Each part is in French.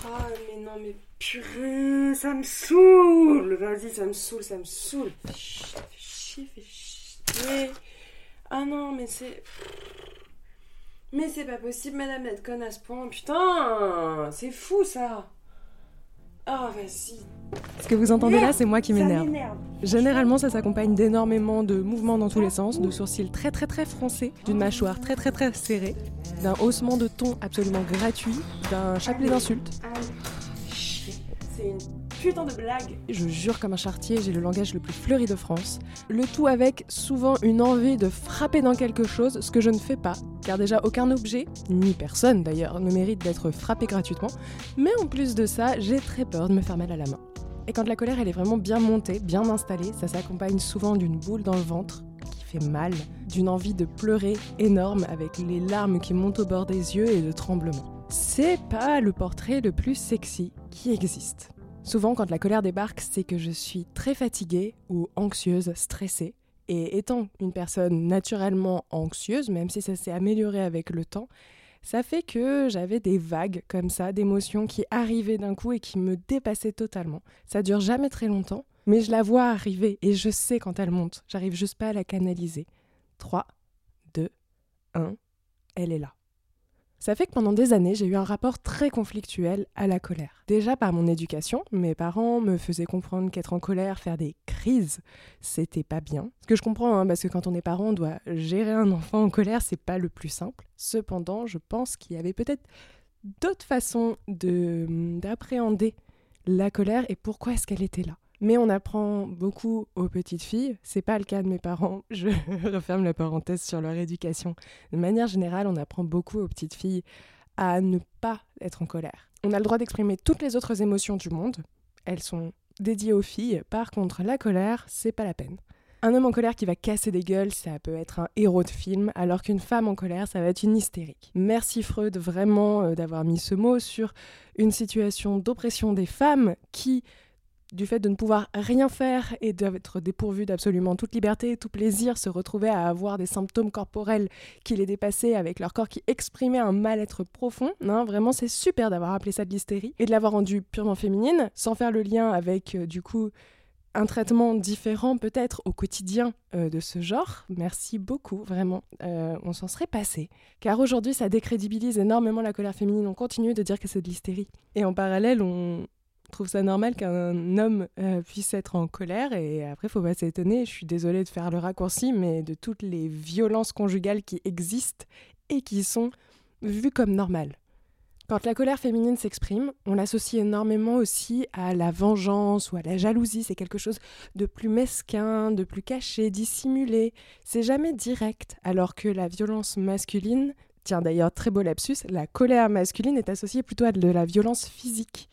Ah, mais non, mais purée, ça me saoule. Vas-y, ça me saoule. Chut, fais chier. Ah non, mais c'est... Mais c'est pas possible, madame, d'être conne à ce point. Putain, c'est fou, ça. Ah, vas-y. Ce que vous entendez là, c'est moi qui m'énerve. Ça m'énerve. Généralement, ça s'accompagne d'énormément de mouvements dans tous les sens, de sourcils très très très froncés, d'une mâchoire très très très serrée, d'un haussement de ton absolument gratuit, d'un chapelet d'insultes. C'est une putain de blague. Je jure comme un charretier, j'ai le langage le plus fleuri de France. Le tout avec souvent une envie de frapper dans quelque chose, ce que je ne fais pas, car déjà aucun objet, ni personne d'ailleurs, ne mérite d'être frappé gratuitement. Mais en plus de ça, j'ai très peur de me faire mal à la main. Et quand la colère elle est vraiment bien montée, bien installée, ça s'accompagne souvent d'une boule dans le ventre qui fait mal, d'une envie de pleurer énorme avec les larmes qui montent au bord des yeux et de tremblements. C'est pas le portrait le plus sexy qui existe. Souvent quand la colère débarque, c'est que je suis très fatiguée ou anxieuse, stressée. Et étant une personne naturellement anxieuse, même si ça s'est amélioré avec le temps, ça fait que j'avais des vagues comme ça, d'émotions qui arrivaient d'un coup et qui me dépassaient totalement. Ça dure jamais très longtemps, mais je la vois arriver et je sais quand elle monte. J'arrive juste pas à la canaliser. 3, 2, 1, elle est là. Ça fait que pendant des années, j'ai eu un rapport très conflictuel à la colère. Déjà par mon éducation, mes parents me faisaient comprendre qu'être en colère, faire des crises, c'était pas bien. Ce que je comprends, parce que quand on est parent, on doit gérer un enfant en colère, c'est pas le plus simple. Cependant, je pense qu'il y avait peut-être d'autres façons d'appréhender la colère et pourquoi est-ce qu'elle était là. Mais on apprend beaucoup aux petites filles, c'est pas le cas de mes parents, je referme la parenthèse sur leur éducation. De manière générale, on apprend beaucoup aux petites filles à ne pas être en colère. On a le droit d'exprimer toutes les autres émotions du monde, elles sont dédiées aux filles, par contre la colère, c'est pas la peine. Un homme en colère qui va casser des gueules, ça peut être un héros de film, alors qu'une femme en colère, ça va être une hystérique. Merci Freud vraiment d'avoir mis ce mot sur une situation d'oppression des femmes qui, du fait de ne pouvoir rien faire et d'être dépourvu d'absolument toute liberté, tout plaisir, se retrouvaient à avoir des symptômes corporels qui les dépassaient avec leur corps qui exprimait un mal-être profond. Vraiment, c'est super d'avoir appelé ça de l'hystérie et de l'avoir rendue purement féminine, sans faire le lien avec, du coup, un traitement différent peut-être au quotidien de ce genre. Merci beaucoup, vraiment. On s'en serait passé. Car aujourd'hui, ça décrédibilise énormément la colère féminine. On continue de dire que c'est de l'hystérie. Et en parallèle, on trouve ça normal qu'un homme puisse être en colère et après faut pas s'étonner, je suis désolée de faire le raccourci, mais de toutes les violences conjugales qui existent et qui sont vues comme normales. Quand la colère féminine s'exprime, on l'associe énormément aussi à la vengeance ou à la jalousie, c'est quelque chose de plus mesquin, de plus caché, dissimulé, c'est jamais direct, alors que la violence masculine, tiens d'ailleurs très beau lapsus, la colère masculine est associée plutôt à de la violence physique.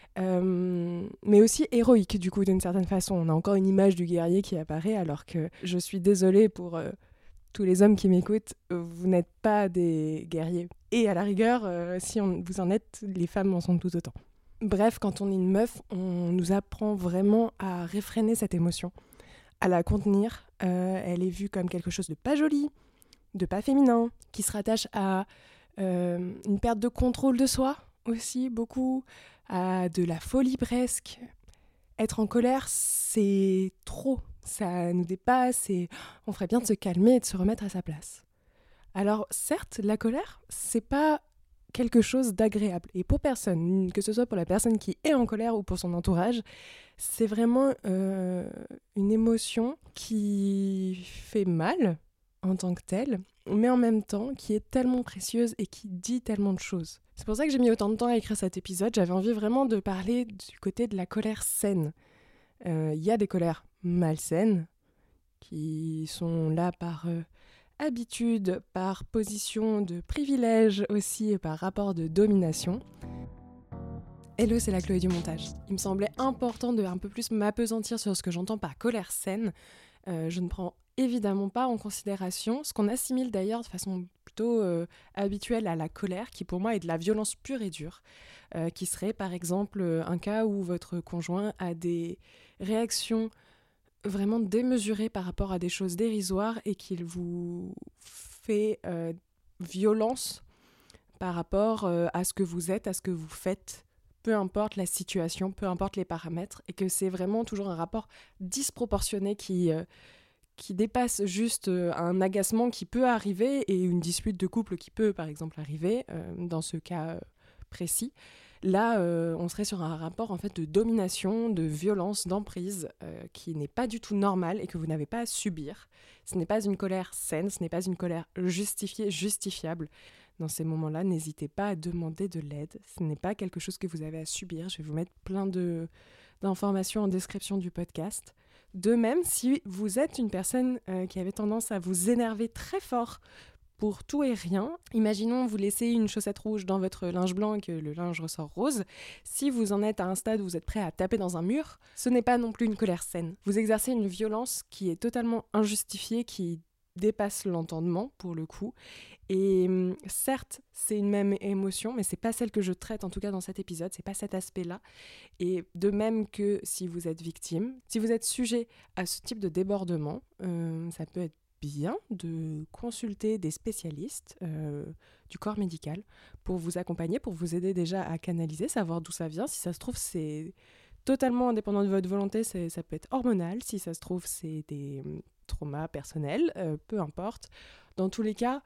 Mais aussi héroïque du coup d'une certaine façon. On a encore une image du guerrier qui apparaît alors que je suis désolée pour tous les hommes qui m'écoutent, vous n'êtes pas des guerriers. Et à la rigueur, si vous en êtes, les femmes en sont tout autant. Bref, quand on est une meuf, on nous apprend vraiment à réfréner cette émotion, à la contenir. Elle est vue comme quelque chose de pas joli, de pas féminin, qui se rattache à une perte de contrôle de soi aussi, beaucoup, à de la folie presque. Être en colère, c'est trop. Ça nous dépasse et on ferait bien de se calmer et de se remettre à sa place. Alors certes, la colère, c'est pas quelque chose d'agréable. Et pour personne, que ce soit pour la personne qui est en colère ou pour son entourage, c'est vraiment une émotion qui fait mal en tant que telle, mais en même temps qui est tellement précieuse et qui dit tellement de choses. C'est pour ça que j'ai mis autant de temps à écrire cet épisode. J'avais envie vraiment de parler du côté de la colère saine. Y a des colères malsaines qui sont là par habitude, par position de privilège aussi et par rapport de domination. Hello, c'est la Chloé du montage. Il me semblait important de un peu plus m'appesantir sur ce que j'entends par colère saine. Je ne prends évidemment pas en considération ce qu'on assimile d'ailleurs de façon plutôt habituelle à la colère, qui pour moi est de la violence pure et dure, qui serait par exemple un cas où votre conjoint a des réactions vraiment démesurées par rapport à des choses dérisoires et qu'il vous fait violence par rapport à ce que vous êtes, à ce que vous faites peu importe la situation, peu importe les paramètres, et que c'est vraiment toujours un rapport disproportionné qui dépasse juste un agacement qui peut arriver et une dispute de couple qui peut, par exemple, arriver dans ce cas précis. Là, on serait sur un rapport en fait de domination, de violence, d'emprise qui n'est pas du tout normal et que vous n'avez pas à subir. Ce n'est pas une colère saine, ce n'est pas une colère justifiée, justifiable. Dans ces moments-là, n'hésitez pas à demander de l'aide. Ce n'est pas quelque chose que vous avez à subir. Je vais vous mettre plein d'informations en description du podcast. De même, si vous êtes une personne qui avait tendance à vous énerver très fort pour tout et rien, imaginons vous laissez une chaussette rouge dans votre linge blanc et que le linge ressort rose. Si vous en êtes à un stade où vous êtes prêt à taper dans un mur, ce n'est pas non plus une colère saine. Vous exercez une violence qui est totalement injustifiée, qui dépasse l'entendement pour le coup. Et certes, c'est une même émotion, mais c'est pas celle que je traite en tout cas dans cet épisode, c'est pas cet aspect-là. Et de même que si vous êtes victime, si vous êtes sujet à ce type de débordement, ça peut être bien de consulter des spécialistes du corps médical pour vous accompagner, pour vous aider déjà à canaliser, savoir d'où ça vient. Si ça se trouve, c'est totalement indépendant de votre volonté, ça peut être hormonal. Si ça se trouve, c'est des traumas personnels, peu importe. Dans tous les cas,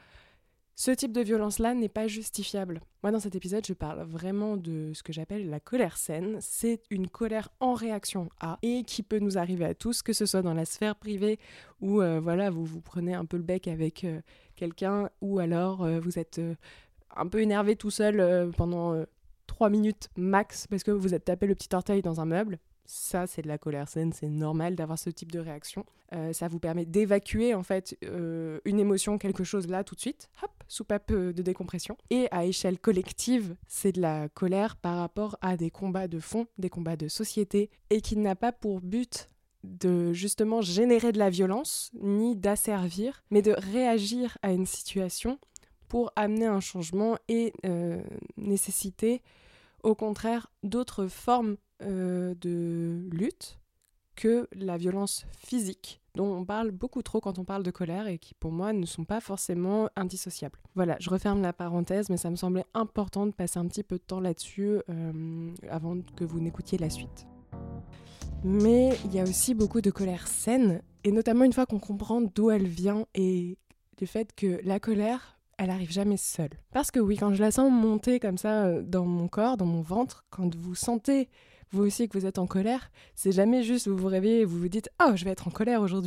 ce type de violence-là n'est pas justifiable. Moi, dans cet épisode, je parle vraiment de ce que j'appelle la colère saine. C'est une colère en réaction à, et qui peut nous arriver à tous, que ce soit dans la sphère privée, où vous prenez un peu le bec avec quelqu'un, ou alors vous êtes un peu énervé tout seul pendant 3 minutes max, parce que vous êtes tapé le petit orteil dans un meuble. Ça, c'est de la colère saine, c'est normal d'avoir ce type de réaction. Ça vous permet d'évacuer en fait une émotion, quelque chose là tout de suite, hop, soupape de décompression. Et à échelle collective, c'est de la colère par rapport à des combats de fond, des combats de société, et qui n'a pas pour but de justement générer de la violence, ni d'asservir, mais de réagir à une situation pour amener un changement et nécessiter au contraire d'autres formes de lutte que la violence physique, dont on parle beaucoup trop quand on parle de colère et qui pour moi ne sont pas forcément indissociables. Voilà, je referme la parenthèse, mais ça me semblait important de passer un petit peu de temps là-dessus avant que vous n'écoutiez la suite. Mais il y a aussi beaucoup de colère saine, et notamment une fois qu'on comprend d'où elle vient et du fait que la colère, elle arrive jamais seule. Parce que oui, quand je la sens monter comme ça dans mon corps, dans mon ventre, quand vous sentez vous aussi que vous êtes en colère, c'est jamais juste vous vous réveillez et vous vous dites « Oh, je vais être en colère aujourd'hui ».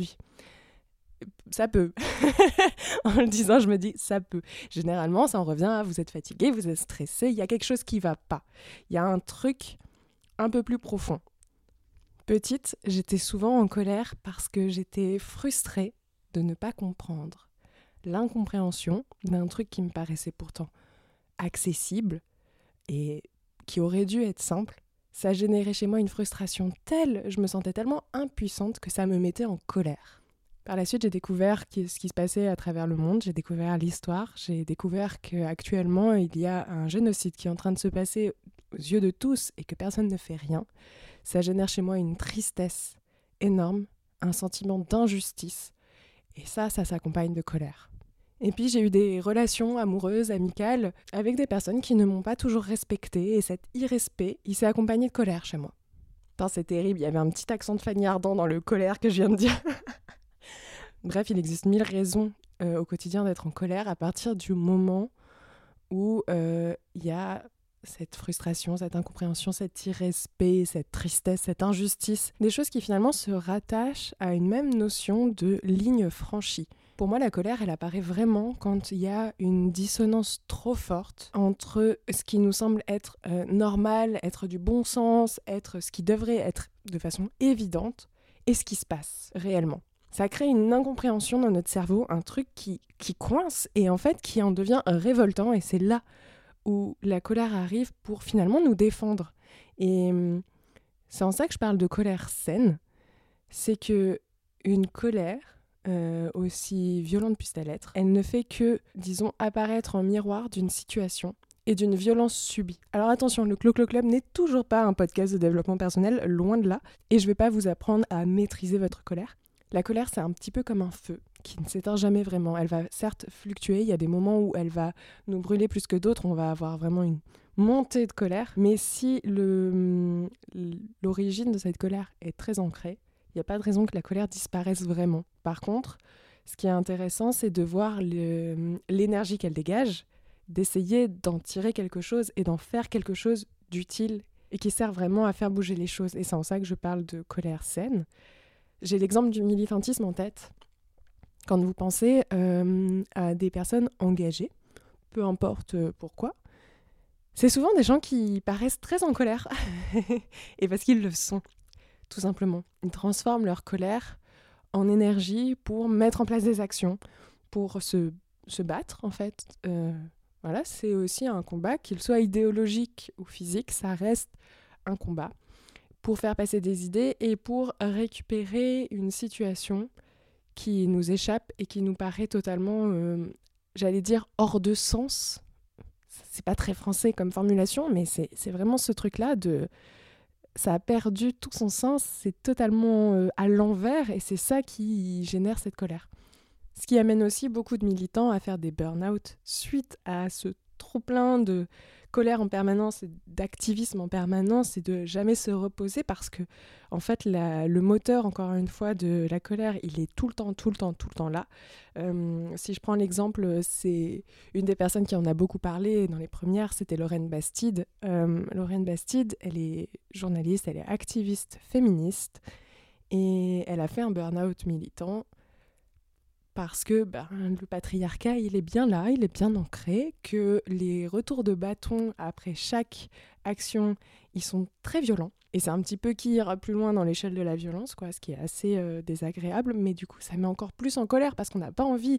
Ça peut. En le disant, je me dis « ça peut ». Généralement, ça en revient à vous êtes fatigué, vous êtes stressé, il y a quelque chose qui va pas. Il y a un truc un peu plus profond. Petite, j'étais souvent en colère parce que j'étais frustrée de ne pas comprendre l'incompréhension d'un truc qui me paraissait pourtant accessible et qui aurait dû être simple. Ça générait chez moi une frustration telle, je me sentais tellement impuissante que ça me mettait en colère. Par la suite, j'ai découvert ce qui se passait à travers le monde, j'ai découvert l'histoire, j'ai découvert qu'actuellement, il y a un génocide qui est en train de se passer aux yeux de tous et que personne ne fait rien. Ça génère chez moi une tristesse énorme, un sentiment d'injustice, et ça s'accompagne de colère. Et puis j'ai eu des relations amoureuses, amicales, avec des personnes qui ne m'ont pas toujours respectée, et cet irrespect, il s'est accompagné de colère chez moi. Putain, c'est terrible, il y avait un petit accent de Fanny Ardant dans le colère que je viens de dire. Bref, il existe 1000 raisons au quotidien d'être en colère à partir du moment où il y a cette frustration, cette incompréhension, cet irrespect, cette tristesse, cette injustice. Des choses qui finalement se rattachent à une même notion de ligne franchie. Pour moi, la colère, elle apparaît vraiment quand il y a une dissonance trop forte entre ce qui nous semble être normal, être du bon sens, être ce qui devrait être de façon évidente, et ce qui se passe réellement. Ça crée une incompréhension dans notre cerveau, un truc qui coince et en fait qui en devient révoltant, et c'est là où la colère arrive pour finalement nous défendre. Et c'est en ça que je parle de colère saine, c'est que une colère, aussi violente puisse-t-elle être, elle ne fait que, disons, apparaître en miroir d'une situation et d'une violence subie. Alors attention, le Clo-Clo Club n'est toujours pas un podcast de développement personnel, loin de là, et je ne vais pas vous apprendre à maîtriser votre colère. La colère, c'est un petit peu comme un feu qui ne s'éteint jamais vraiment. Elle va certes fluctuer, il y a des moments où elle va nous brûler plus que d'autres, on va avoir vraiment une montée de colère, mais si l'origine de cette colère est très ancrée, il n'y a pas de raison que la colère disparaisse vraiment. Par contre, ce qui est intéressant, c'est de voir l'énergie qu'elle dégage, d'essayer d'en tirer quelque chose et d'en faire quelque chose d'utile et qui sert vraiment à faire bouger les choses. Et c'est en ça que je parle de colère saine. J'ai l'exemple du militantisme en tête. Quand vous pensez à des personnes engagées, peu importe pourquoi, c'est souvent des gens qui paraissent très en colère. Et parce qu'ils le sont, tout simplement. Ils transforment leur colère en énergie pour mettre en place des actions, pour se battre, en fait. Voilà, c'est aussi un combat, qu'il soit idéologique ou physique, ça reste un combat pour faire passer des idées et pour récupérer une situation qui nous échappe et qui nous paraît totalement, j'allais dire, hors de sens. C'est pas très français comme formulation, mais c'est vraiment ce truc-là de... Ça a perdu tout son sens, c'est totalement à l'envers et c'est ça qui génère cette colère. Ce qui amène aussi beaucoup de militants à faire des burn-out suite à ce trop-plein de colère en permanence et d'activisme en permanence et de jamais se reposer parce que, en fait, le moteur, encore une fois, de la colère, il est tout le temps là. Si je prends l'exemple, c'est une des personnes qui en a beaucoup parlé dans les premières, c'était Lorraine Bastide. Lorraine Bastide, elle est journaliste, elle est activiste féministe et elle a fait un burn-out militant parce que le patriarcat, il est bien là, il est bien ancré, que les retours de bâton après chaque action, ils sont très violents. Et c'est un petit peu qui ira plus loin dans l'échelle de la violence, quoi, ce qui est assez désagréable, mais du coup, ça met encore plus en colère parce qu'on n'a pas envie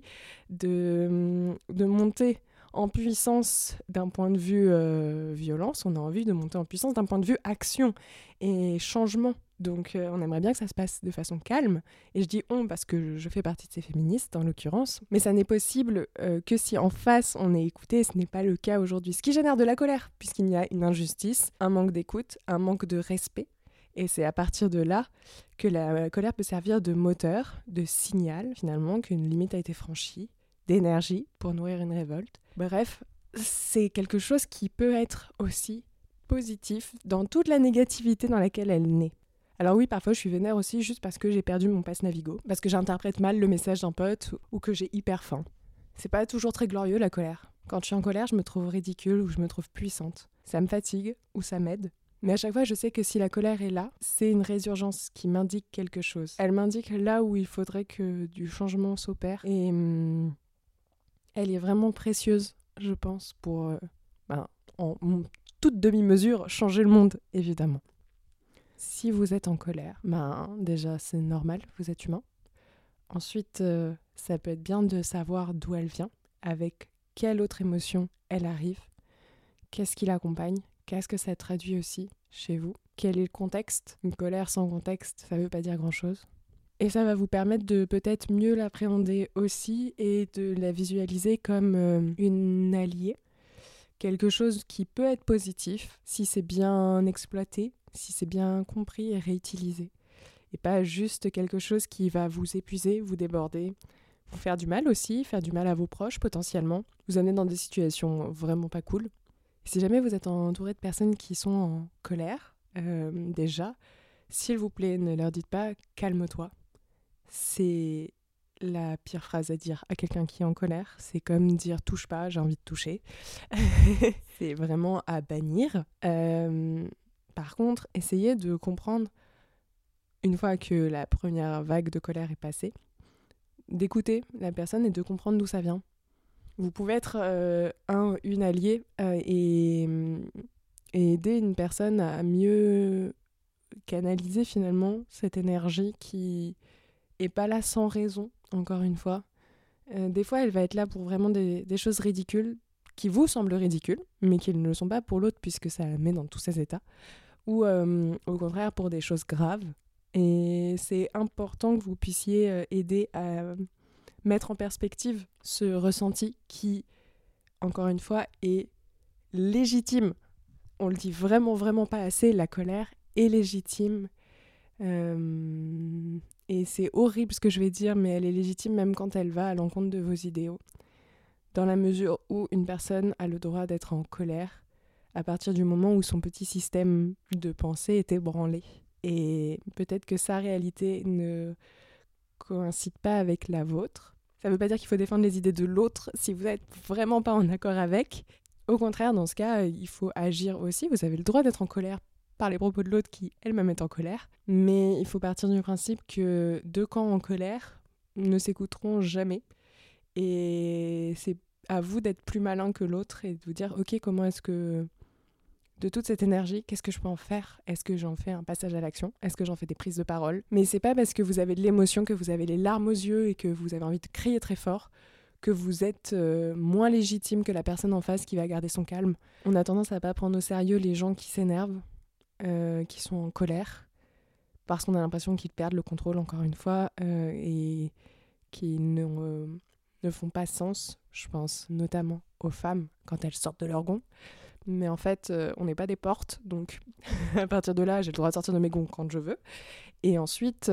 de monter en puissance d'un point de vue violence, on a envie de monter en puissance d'un point de vue action et changement. Donc on aimerait bien que ça se passe de façon calme. Et je dis on parce que je fais partie de ces féministes en l'occurrence. Mais ça n'est possible que si en face on est écouté. Ce n'est pas le cas aujourd'hui. Ce qui génère de la colère puisqu'il y a une injustice, un manque d'écoute, un manque de respect. Et c'est à partir de là que la colère peut servir de moteur, de signal finalement qu'une limite a été franchie, d'énergie pour nourrir une révolte. Bref, c'est quelque chose qui peut être aussi positif dans toute la négativité dans laquelle elle naît. Alors oui, parfois je suis vénère aussi juste parce que j'ai perdu mon passe Navigo, parce que j'interprète mal le message d'un pote ou que j'ai hyper faim. C'est pas toujours très glorieux la colère. Quand je suis en colère, je me trouve ridicule ou je me trouve puissante. Ça me fatigue ou ça m'aide. Mais à chaque fois, je sais que si la colère est là, c'est une résurgence qui m'indique quelque chose. Elle m'indique là où il faudrait que du changement s'opère. Et elle est vraiment précieuse, je pense, pour, en toute demi-mesure, changer le monde, évidemment. Si vous êtes en colère, déjà c'est normal, vous êtes humain. Ensuite, ça peut être bien de savoir d'où elle vient, avec quelle autre émotion elle arrive, qu'est-ce qui l'accompagne, qu'est-ce que ça traduit aussi chez vous, quel est le contexte. Une colère sans contexte, ça veut pas dire grand-chose. Et ça va vous permettre de peut-être mieux l'appréhender aussi et de la visualiser comme une alliée, quelque chose qui peut être positif si c'est bien exploité, si c'est bien compris et réutilisé. Et pas juste quelque chose qui va vous épuiser, vous déborder, vous faire du mal aussi, faire du mal à vos proches potentiellement, vous amener dans des situations vraiment pas cool. Et si jamais vous êtes entouré de personnes qui sont en colère, déjà, s'il vous plaît, ne leur dites pas « calme-toi ». C'est la pire phrase à dire à quelqu'un qui est en colère. C'est comme dire « touche pas, j'ai envie de toucher ». C'est vraiment à bannir. Par contre, essayez de comprendre, une fois que la première vague de colère est passée, d'écouter la personne et de comprendre d'où ça vient. Vous pouvez être une alliée et aider une personne à mieux canaliser finalement cette énergie qui est pas là sans raison, encore une fois. Des fois, elle va être là pour vraiment des choses ridicules, qui vous semblent ridicules, mais qui ne le sont pas pour l'autre puisque ça la met dans tous ses états. Ou au contraire pour des choses graves. Et c'est important que vous puissiez aider à mettre en perspective ce ressenti qui, encore une fois, est légitime. On le dit vraiment pas assez, la colère est légitime. Et c'est horrible ce que je vais dire, mais elle est légitime même quand elle va à l'encontre de vos idéaux. Dans la mesure où une personne a le droit d'être en colère à partir du moment où son petit système de pensée était branlé. Et peut-être que sa réalité ne coïncide pas avec la vôtre. Ça ne veut pas dire qu'il faut défendre les idées de l'autre si vous n'êtes vraiment pas en accord avec. Au contraire, dans ce cas, il faut agir aussi. Vous avez le droit d'être en colère par les propos de l'autre qui elle-même est en colère. Mais il faut partir du principe que deux camps en colère ne s'écouteront jamais. Et c'est à vous d'être plus malin que l'autre et de vous dire « Ok, comment est-ce que... de toute cette énergie, qu'est-ce que je peux en faire ? Est-ce que j'en fais un passage à l'action ? Est-ce que j'en fais des prises de parole ? Mais c'est pas parce que vous avez de l'émotion, que vous avez les larmes aux yeux et que vous avez envie de crier très fort que vous êtes moins légitime que la personne en face qui va garder son calme. On a tendance à pas prendre au sérieux les gens qui s'énervent, qui sont en colère, parce qu'on a l'impression qu'ils perdent le contrôle, encore une fois, et qui ne font pas sens, je pense notamment aux femmes quand elles sortent de leur gond. Mais en fait, on n'est pas des portes, donc à partir de là, j'ai le droit de sortir de mes gonds quand je veux. Et ensuite,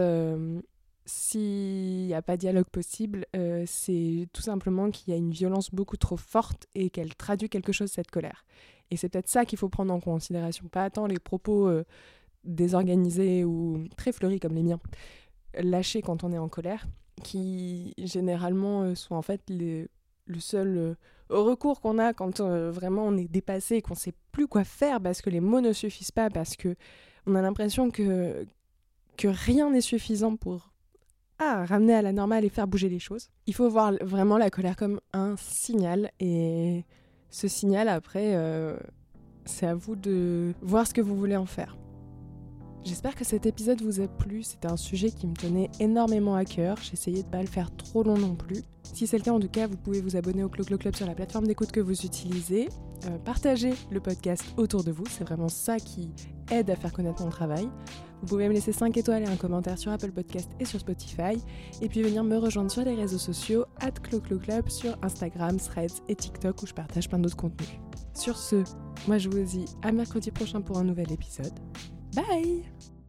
s'il n'y a pas de dialogue possible, c'est tout simplement qu'il y a une violence beaucoup trop forte et qu'elle traduit quelque chose, cette colère. Et c'est peut-être ça qu'il faut prendre en considération, pas tant les propos désorganisés ou très fleuris comme les miens, lâchés quand on est en colère, qui généralement sont en fait le seul recours qu'on a quand vraiment on est dépassé et qu'on ne sait plus quoi faire parce que les mots ne suffisent pas, parce qu'on a l'impression que rien n'est suffisant pour ramener à la normale et faire bouger les choses. Il faut voir vraiment la colère comme un signal, et ce signal, après, c'est à vous de voir ce que vous voulez en faire. J'espère que cet épisode vous a plu. C'était un sujet qui me tenait énormément à cœur. J'essayais de ne pas le faire trop long non plus. Si c'est le cas, en tout cas, vous pouvez vous abonner au Clo-Clo Club sur la plateforme d'écoute que vous utilisez. Partagez le podcast autour de vous. C'est vraiment ça qui aide à faire connaître mon travail. Vous pouvez me laisser 5 étoiles et un commentaire sur Apple Podcast et sur Spotify. Et puis venir me rejoindre sur les réseaux sociaux @CloCloClub sur Instagram, Threads et TikTok, où je partage plein d'autres contenus. Sur ce, moi je vous dis à mercredi prochain pour un nouvel épisode. Bye!